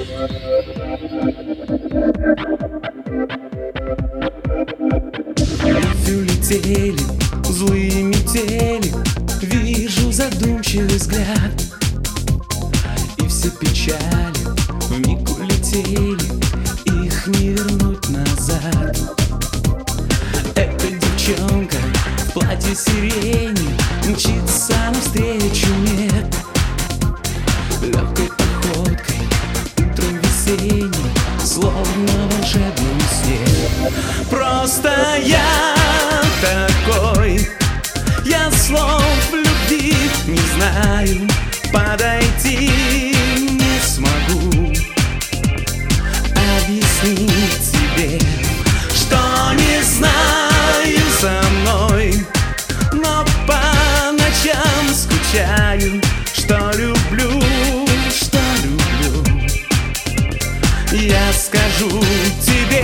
Улетели злые метели, вижу задумчивый взгляд, и все печали вмиг улетели, их не вернуть назад. Эта девчонка в платье сирени мчится навстречу мне легкой походкой, утром весенним, словно в волшебном сне. Просто я такой, я слов любви не знаю, подойти не смогу, объяснить тебе, что не знаю со мной, но по ночам скучаю, что люблю, я скажу тебе.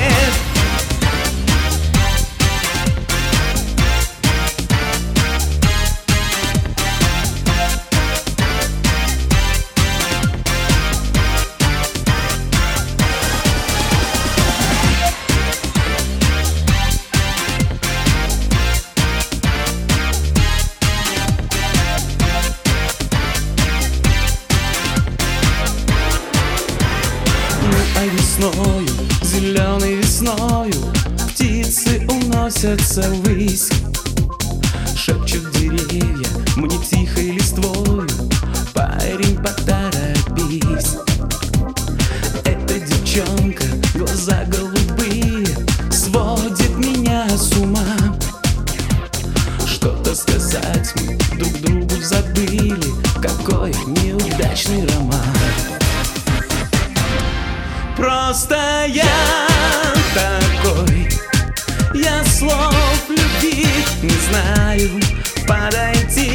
А весною, зеленой весною, птицы уносятся ввысь, шепчут деревья мне тихой листвою: парень, поторопись. Эта девчонка, глаза голубые, сводит меня с ума. Что-то сказать мы друг другу забыли, какой неудачный роман. Просто я такой, я слов любви не знаю, подойти